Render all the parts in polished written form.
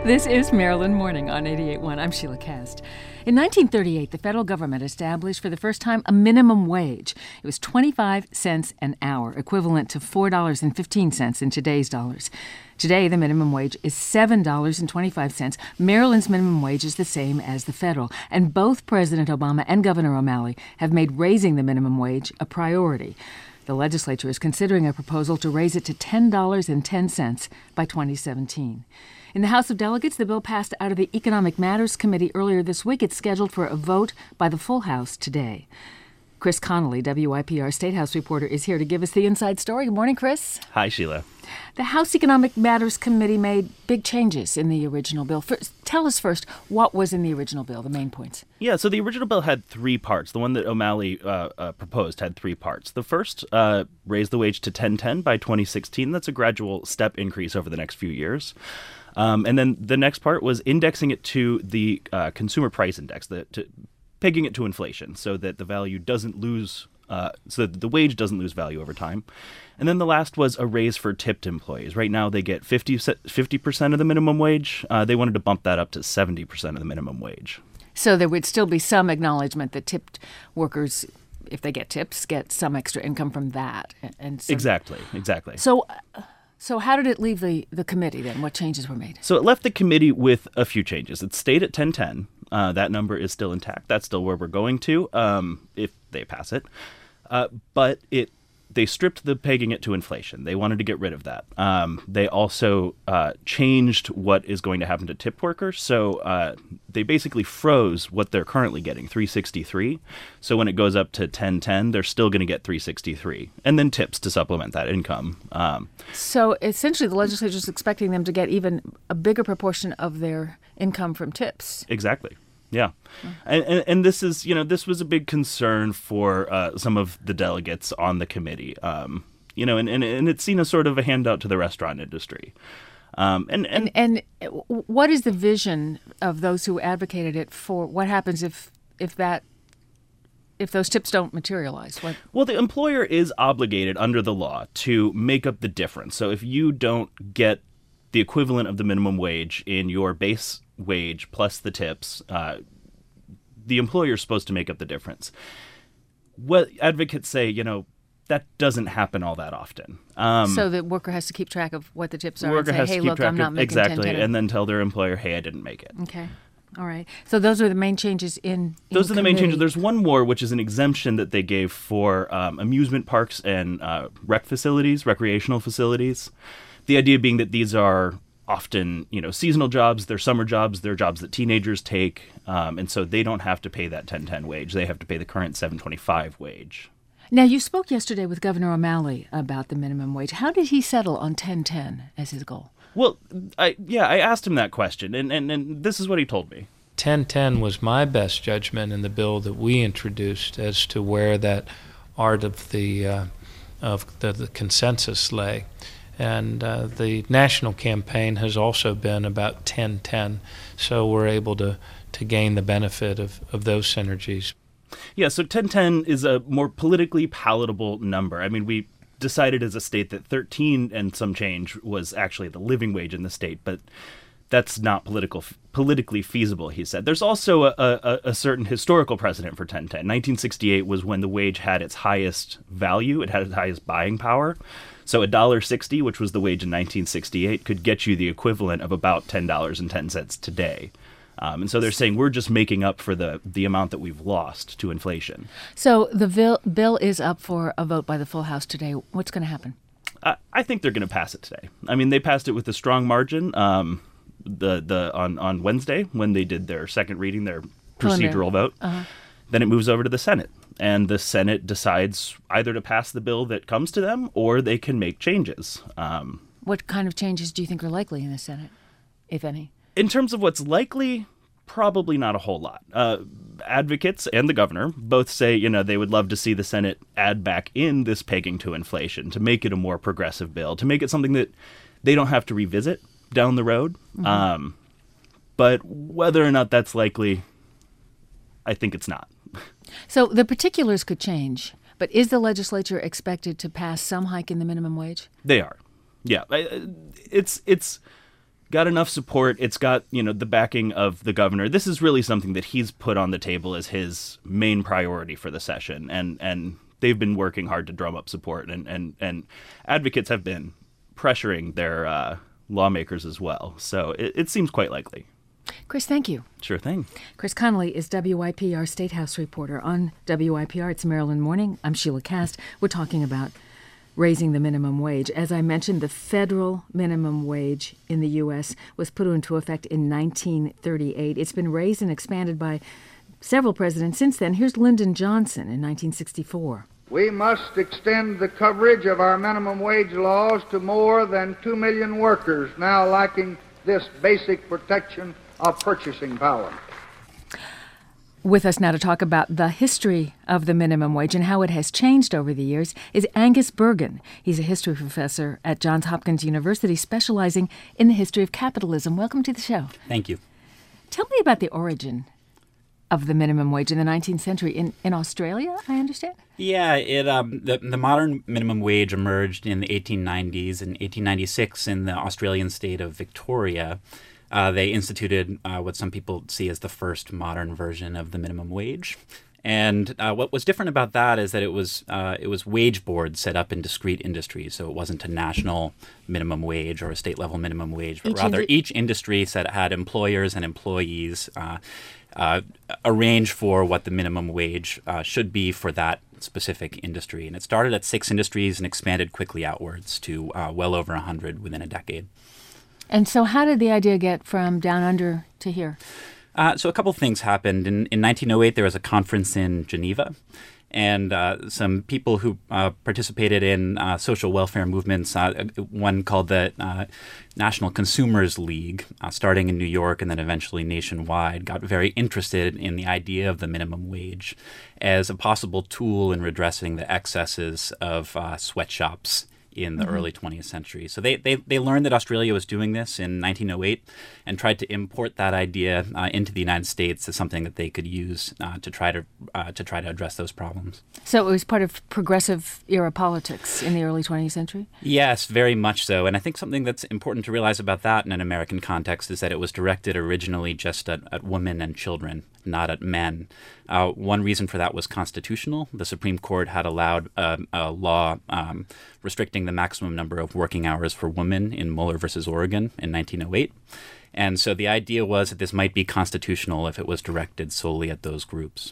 This is Maryland Morning on 88.1. I'm Sheila Kast. In 1938, the federal government established for the first time a minimum wage. It was 25 cents an hour, equivalent to $4.15 in today's dollars. Today, the minimum wage is $7.25. Maryland's minimum wage is the same as the federal, and both President Obama and Governor O'Malley have made raising the minimum wage a priority. The legislature is considering a proposal to raise it to $10.10 by 2017. In the House of Delegates, the bill passed out of the Economic Matters Committee earlier this week. It's scheduled for a vote by the full House today. Chris Connolly, WYPR State House reporter, is here to give us the inside story. Good morning, Chris. Hi, Sheila. The House Economic Matters Committee made big changes in the original bill. Tell us first what was in the original bill, the main points. Yeah, so the original bill had three parts. The one that O'Malley proposed had three parts. The first raised the wage to $10.10 by 2016. That's a gradual step increase over the next few years. And then the next part was indexing it to the consumer price index, pegging it to inflation so that the value doesn't lose, so that the wage doesn't lose value over time. And then the last was a raise for tipped employees. Right now they get 50% of the minimum wage. They wanted to bump that up to 70% of the minimum wage. So there would still be some acknowledgement that tipped workers, if they get tips, get some extra income from that. And so, Exactly. So how did it leave the committee then? What changes were made? So it left the committee with a few changes. It stayed at 10.10. That number is still intact. That's still where we're going to if they pass it. But they stripped the pegging it to inflation. They wanted to get rid of that. They also changed what is going to happen to tip workers. So they basically froze what they're currently getting, $3.63. So when it goes up to $10.10, they're still going to get $3.63, and then tips to supplement that income. So essentially, the legislature is expecting them to get even a bigger proportion of their income from tips. Exactly. Yeah. And this is, this was a big concern for some of the delegates on the committee, and it's seen as sort of a handout to the restaurant industry. And what is the vision of those who advocated it for? What happens if those tips don't materialize? Well, the employer is obligated under the law to make up the difference. So if you don't get the equivalent of the minimum wage in your base wage plus the tips, the employer is supposed to make up the difference. What advocates say, that doesn't happen all that often. So the worker has to keep track of what the tips are and say, hey, look, I'm not making exactly, and then tell their employer, hey, I didn't make it. Okay. All right. So those are the main changes in Those are the main changes. There's one more, which is an exemption that they gave for amusement parks and recreational facilities. The idea being that these are often, seasonal jobs, they're summer jobs, they're jobs that teenagers take, and so they don't have to pay that 10.10 wage. They have to pay the current 7.25 wage. Now, you spoke yesterday with Governor O'Malley about the minimum wage. How did he settle on 10.10 as his goal? Well, I asked him that question, and this is what he told me. 10.10 was my best judgment in the bill that we introduced as to where that art of the consensus lay. And the national campaign has also been about 10.10, so we're able to gain the benefit of those synergies. Yeah, so 10.10 is a more politically palatable number. I mean, we decided as a state that 13 and some change was actually the living wage in the state, but that's not politically feasible, he said. There's also a certain historical precedent for 10.10. 1968 was when the wage had its highest value. It had its highest buying power. So $1.60, which was the wage in 1968, could get you the equivalent of about $10.10 today. And so they're saying we're just making up for the amount that we've lost to inflation. So the bill is up for a vote by the full House today. What's going to happen? I think they're going to pass it today. I mean, they passed it with a strong margin on Wednesday when they did their second reading, their procedural vote. Uh-huh. Then it moves over to the Senate. And the Senate decides either to pass the bill that comes to them or they can make changes. What kind of changes do you think are likely in the Senate, if any? In terms of what's likely, probably not a whole lot. Advocates and the governor both say, they would love to see the Senate add back in this pegging to inflation, to make it a more progressive bill, to make it something that they don't have to revisit down the road. Mm-hmm. But whether or not that's likely, I think it's not. So the particulars could change, but is the legislature expected to pass some hike in the minimum wage? They are. Yeah. It's got enough support. It's got, the backing of the governor. This is really something that he's put on the table as his main priority for the session. And they've been working hard to drum up support. And advocates have been pressuring their lawmakers as well. So it seems quite likely. Chris, thank you. Sure thing. Chris Connolly is WYPR State House reporter on WYPR. It's Maryland Morning. I'm Sheila Cast. We're talking about raising the minimum wage. As I mentioned, the federal minimum wage in the U.S. was put into effect in 1938. It's been raised and expanded by several presidents since then. Here's Lyndon Johnson in 1964. We must extend the coverage of our minimum wage laws to more than 2 million workers now lacking this basic protection of purchasing power. With us now to talk about the history of the minimum wage and how it has changed over the years is Angus Bergen. He's a history professor at Johns Hopkins University specializing in the history of capitalism. Welcome to the show. Thank you. Tell me about the origin of the minimum wage in the 19th century in Australia, I understand? Yeah, the modern minimum wage emerged in the 1890s. In 1896, in the Australian state of Victoria, they instituted what some people see as the first modern version of the minimum wage. And what was different about that is that it was wage boards set up in discrete industries. So it wasn't a national minimum wage or a state level minimum wage, but rather each industry had employers and employees arrange for what the minimum wage should be for that specific industry. And it started at 6 industries and expanded quickly outwards to well over 100 within a decade. And so how did the idea get from down under to here? So a couple of things happened. In 1908, there was a conference in Geneva, and some people who participated in social welfare movements, one called the National Consumers League, starting in New York and then eventually nationwide, got very interested in the idea of the minimum wage as a possible tool in redressing the excesses of sweatshops in the early 20th century. So they learned that Australia was doing this in 1908 and tried to import that idea into the United States as something that they could use to try to address those problems. So it was part of progressive era politics in the early 20th century? Yes, very much so. And I think something that's important to realize about that in an American context is that it was directed originally just at women and children, not at men. One reason for that was constitutional. The Supreme Court had allowed a law restricting the maximum number of working hours for women in Mueller versus Oregon in 1908. And so the idea was that this might be constitutional if it was directed solely at those groups.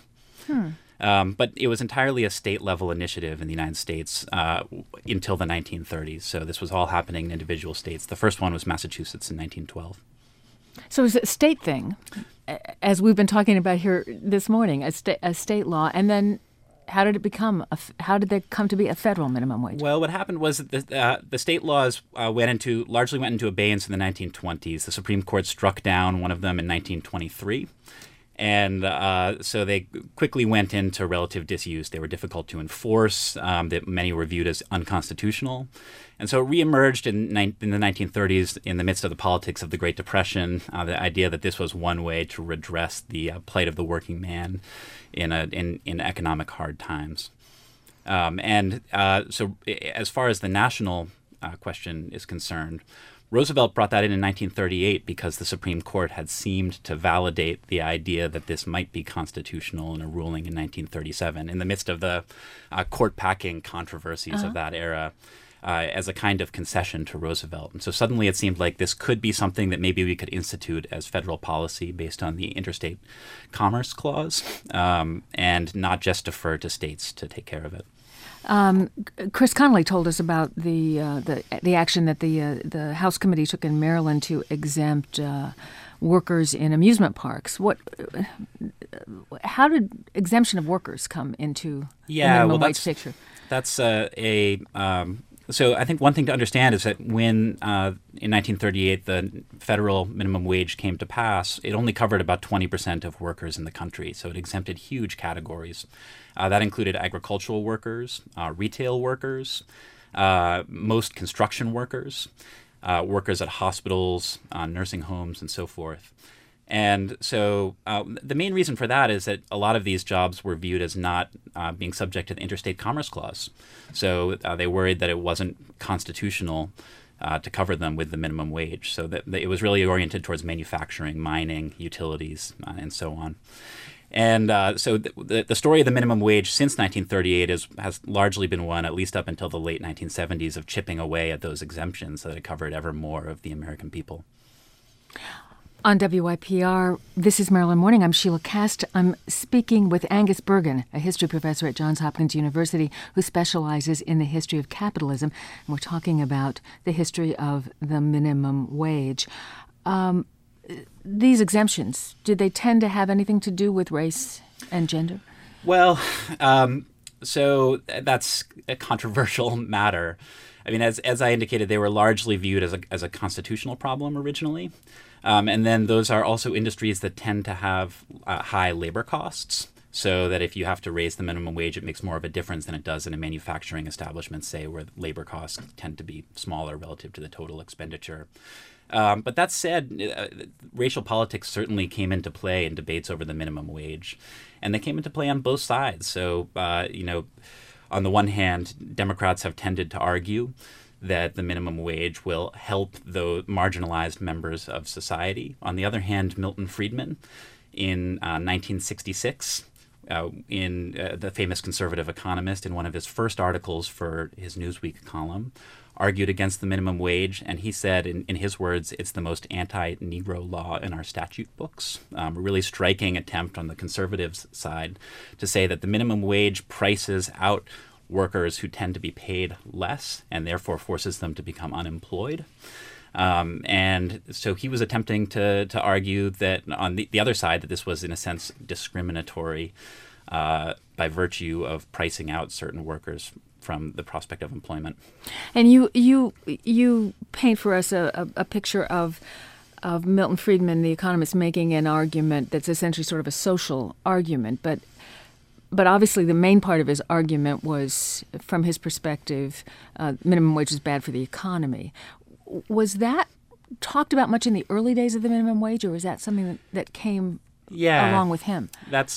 But it was entirely a state-level initiative in the United States until the 1930s. So this was all happening in individual states. The first one was Massachusetts in 1912. So it was a state thing, as we've been talking about here this morning, a state law, and then how did there come to be a federal minimum wage? Well, what happened was that the state laws largely went into abeyance in the 1920s. The Supreme Court struck down one of them in 1923. And so they quickly went into relative disuse. They were difficult to enforce. That many were viewed as unconstitutional. And so it reemerged in the 1930s in the midst of the politics of the Great Depression, the idea that this was one way to redress the plight of the working man in economic hard times. So as far as the national question is concerned, Roosevelt brought that in 1938 because the Supreme Court had seemed to validate the idea that this might be constitutional in a ruling in 1937 in the midst of the court-packing controversies of that era as a kind of concession to Roosevelt. And so suddenly it seemed like this could be something that maybe we could institute as federal policy based on the Interstate Commerce Clause and not just defer to states to take care of it. Chris Connolly told us about the action that the House Committee took in Maryland to exempt workers in amusement parks. How did exemption of workers come into the minimum wage picture? So I think one thing to understand is that when in 1938 the federal minimum wage came to pass, it only covered about 20% of workers in the country. So it exempted huge categories. That included agricultural workers, retail workers, most construction workers, workers at hospitals, nursing homes, and so forth. And so the main reason for that is that a lot of these jobs were viewed as not being subject to the Interstate Commerce Clause. So they worried that it wasn't constitutional to cover them with the minimum wage. So that it was really oriented towards manufacturing, mining, utilities, and so on. And so the story of the minimum wage since 1938 has largely been one, at least up until the late 1970s, of chipping away at those exemptions so that it covered ever more of the American people. On WYPR, this is Maryland Morning. I'm Sheila Kast. I'm speaking with Angus Bergen, a history professor at Johns Hopkins University who specializes in the history of capitalism. And we're talking about the history of the minimum wage. These exemptions, did they tend to have anything to do with race and gender? Well, so that's a controversial matter. I mean, as I indicated, they were largely viewed as a constitutional problem originally. And then those are also industries that tend to have high labor costs, so that if you have to raise the minimum wage, it makes more of a difference than it does in a manufacturing establishment, say, where labor costs tend to be smaller relative to the total expenditure. But that said, racial politics certainly came into play in debates over the minimum wage, and they came into play on both sides. So, on the one hand, Democrats have tended to argue that the minimum wage will help the marginalized members of society. On the other hand, Milton Friedman in 1966, the famous conservative economist, in one of his first articles for his Newsweek column, argued against the minimum wage, and he said, in his words, it's the most anti-Negro law in our statute books. A really striking attempt on the conservatives' side to say that the minimum wage prices out workers who tend to be paid less and therefore forces them to become unemployed. And so he was attempting to argue that on the other side, that this was in a sense discriminatory by virtue of pricing out certain workers from the prospect of employment. And you paint for us a picture of Milton Friedman, the economist, making an argument that's essentially sort of a social argument, but obviously the main part of his argument was, from his perspective, minimum wage is bad for the economy. Was that talked about much in the early days of the minimum wage, or was that something that came along with him?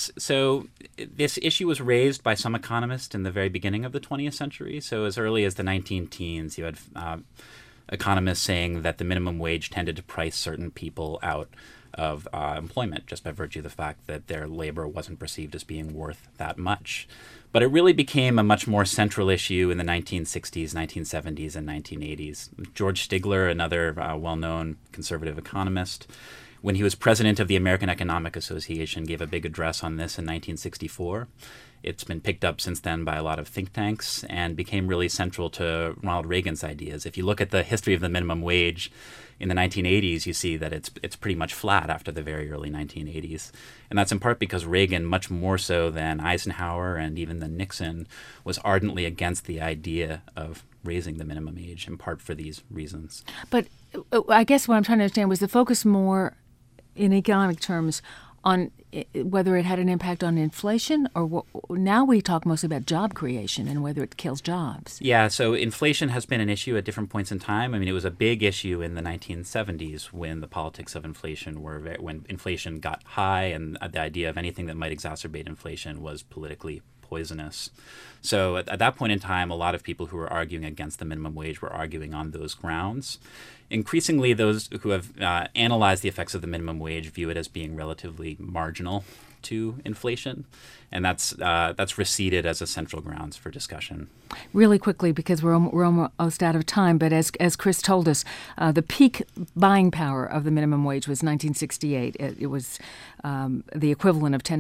So this issue was raised by some economists in the very beginning of the 20th century. So as early as the 19-teens, you had economists saying that the minimum wage tended to price certain people out of employment just by virtue of the fact that their labor wasn't perceived as being worth that much. But it really became a much more central issue in the 1960s, 1970s, and 1980s. George Stigler, another well-known conservative economist, when he was president of the American Economic Association, gave a big address on this in 1964. It's been picked up since then by a lot of think tanks and became really central to Ronald Reagan's ideas. If you look at the history of the minimum wage in the 1980s, you see that it's pretty much flat after the very early 1980s. And that's in part because Reagan, much more so than Eisenhower and even than Nixon, was ardently against the idea of raising the minimum age, in part for these reasons. But I guess what I'm trying to understand was the focus more in economic terms on whether it had an impact on inflation, or now we talk mostly about job creation and whether it kills jobs. Yeah, so inflation has been an issue at different points in time. I mean, it was a big issue in the 1970s when the politics of inflation when inflation got high, and the idea of anything that might exacerbate inflation was politically poisonous. So at that point in time, a lot of people who were arguing against the minimum wage were arguing on those grounds. Increasingly, those who have analyzed the effects of the minimum wage view it as being relatively marginal to inflation, and that's receded as a central grounds for discussion. Really quickly, because we're almost out of time, but as Chris told us, the peak buying power of the minimum wage was 1968. It was the equivalent of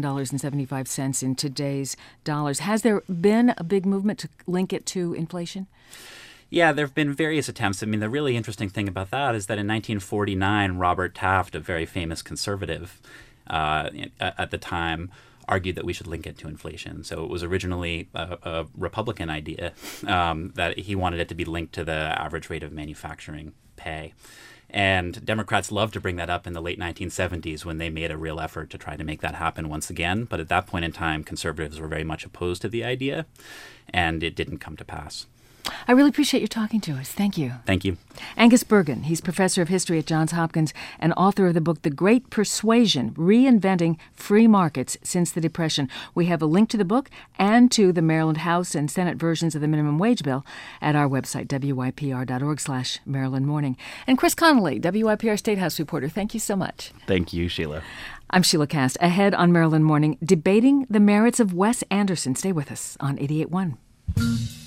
$10.75 in today's dollars. Has there been a big movement to link it to inflation? Yeah, there have been various attempts. I mean, the really interesting thing about that is that in 1949, Robert Taft, a very famous conservative at the time, argued that we should link it to inflation. So it was originally a Republican idea that he wanted it to be linked to the average rate of manufacturing pay. And Democrats loved to bring that up in the late 1970s when they made a real effort to try to make that happen once again. But at that point in time, conservatives were very much opposed to the idea, and it didn't come to pass. I really appreciate you talking to us. Thank you. Thank you. Angus Bergen, he's professor of history at Johns Hopkins and author of the book The Great Persuasion, Reinventing Free Markets Since the Depression. We have a link to the book and to the Maryland House and Senate versions of the minimum wage bill at our website, wypr.org/Maryland Morning. And Chris Connolly, WYPR State House reporter, thank you so much. Thank you, Sheila. I'm Sheila Kast. Ahead on Maryland Morning, debating the merits of Wes Anderson. Stay with us on 88.1.